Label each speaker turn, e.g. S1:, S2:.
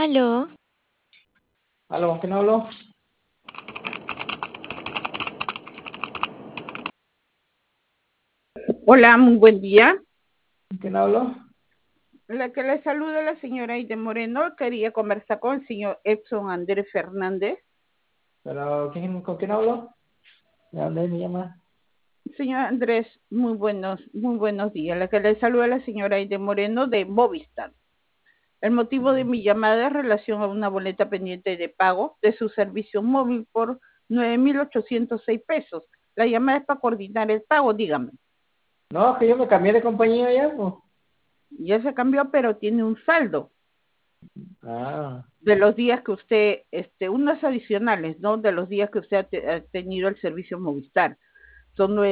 S1: Aló,
S2: ¿Aló, con quién hablo?
S3: Hola, muy buen día.
S2: ¿Con quién hablo?
S3: La que le saluda es la señora Aide Moreno. Quería conversar con el señor Edson Andrés Fernández.
S2: Pero, ¿con quién hablo? ¿De dónde me llama?
S3: Señor Andrés, muy buenos días. La que le saluda es la señora Aide Moreno de Movistar. El motivo de mi llamada es en relación a una boleta pendiente de pago de su servicio móvil por 9.806 pesos. La llamada es para coordinar el pago, dígame.
S2: No, que yo me cambié de compañía ya, pues.
S3: Ya se cambió, pero tiene un saldo
S2: Ah,
S3: de los días que usted, unos adicionales, ¿no? De los días que usted ha tenido el servicio Movistar. Son